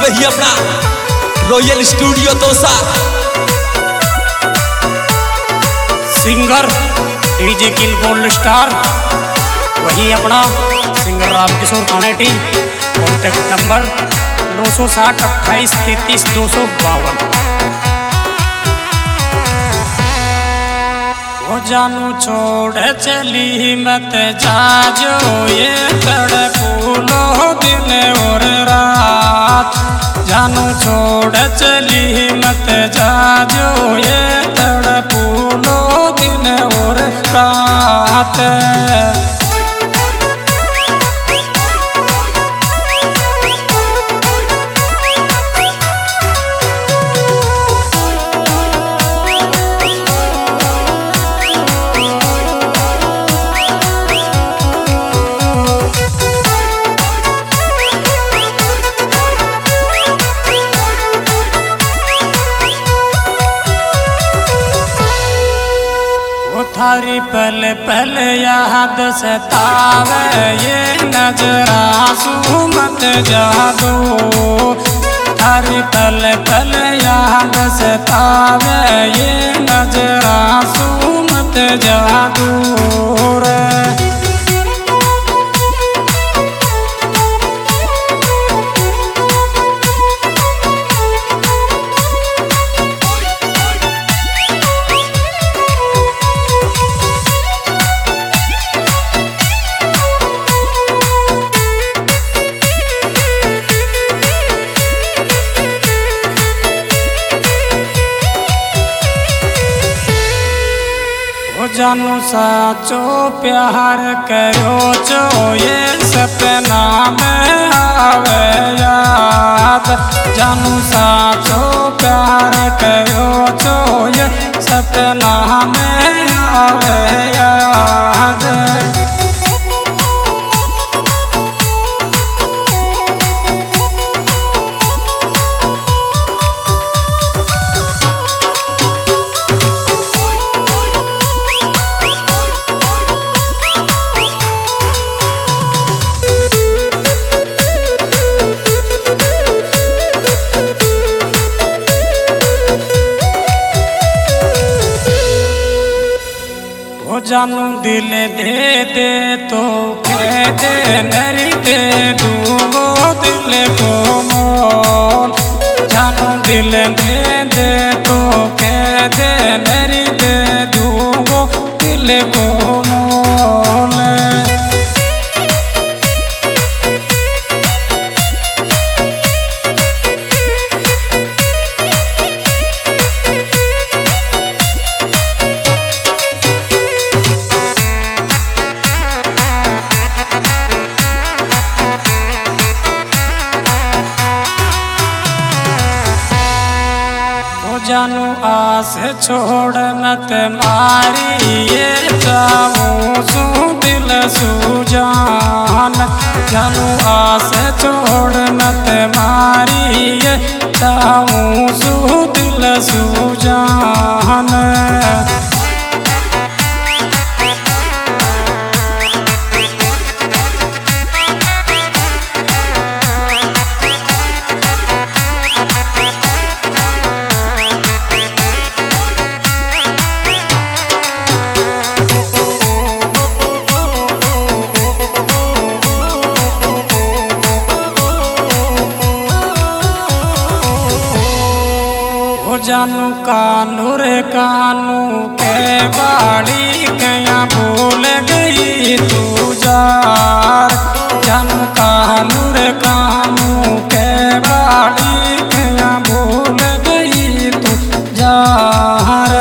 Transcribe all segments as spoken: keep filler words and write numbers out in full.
वही अपना royal studio तोसा singer DJ king gold star, वही अपना singer Ramkishor Kaneti. Contact number नौ सौ साठ अट्ठाईस तैतीस दो सौ बावन। वो जानू छोड़ चली मत जाजो, ये तड़पूलो दिन और रात। जानू छोड़ चली मत जाजो, ये तड़पूलो दिन और रात। थारी पल पल याद सतावे, ये नजरा सू मत जादो। थारी पल पल याद सतावे, ये नजरा सू मत जादो रे। जानू साचो प्यार करो चो, ये सपना में आवे याद। जानू साचो प्यार करो चो, ये सपना में आवे याद। जानू दिल दे दे तो कह दे, मेरी दे दूंगो दिल को मोल। जानू दिल दे दे तो कह दे, मेरी दे दूंगो दिल को मोल। जानू आस छोड़ मत मारी, ये चाहूं सू दिल सुजान। जानू आस छोड़ मत मारी, ये चाहूं सू दिल सुजान। जानू कानू रे कानू के बाड़ी कया भूल गई तू जार। जानू कानू रे कानू के बाड़ी कया भूल गई तू जार।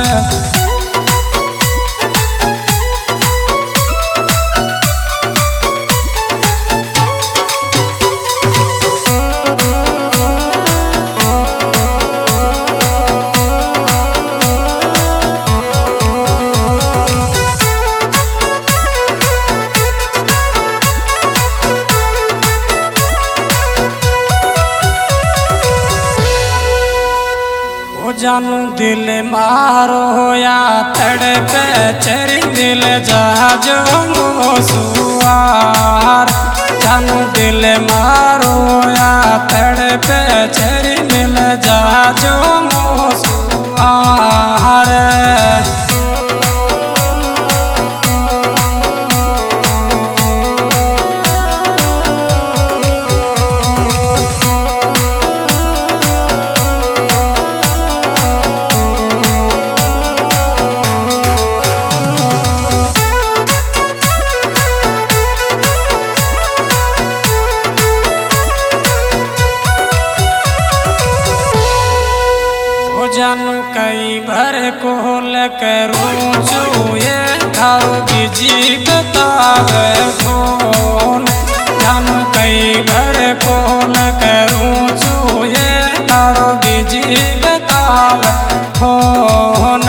जानू दिल मारो या तड़पे चरी दिल जहाजो सुआर। जानू दिल मारो या तड़पे करूं जो ये थारो बीजी बतावे फोन जानू कई घर फोन करूं जो ये थारो बीजी बतावे फोन।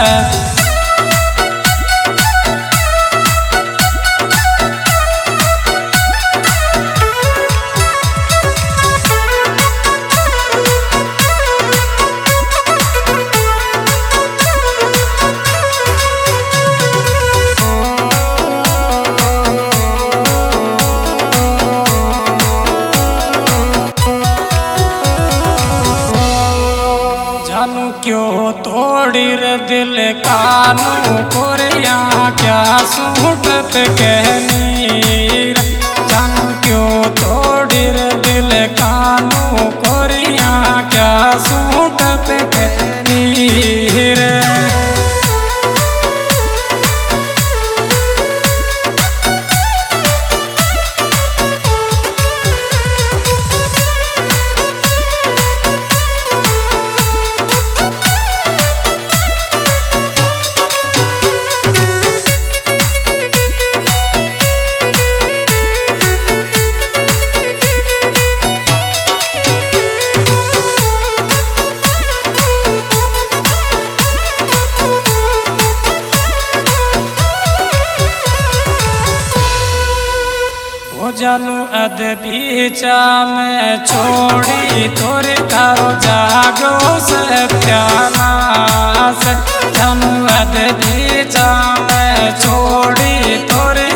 जानू क्यों तोड़ी रे दिल कानू कोरिया क्या सूट पे कहनी जानू क्यों तोड़ी रे दिल कानू कोरिया क्या सूट पे कहनी रे। जानू अद बीचा में छोड़ी तोरे तारो जागो सत्यानाश जानू अद बीचा में छोड़ी तोरे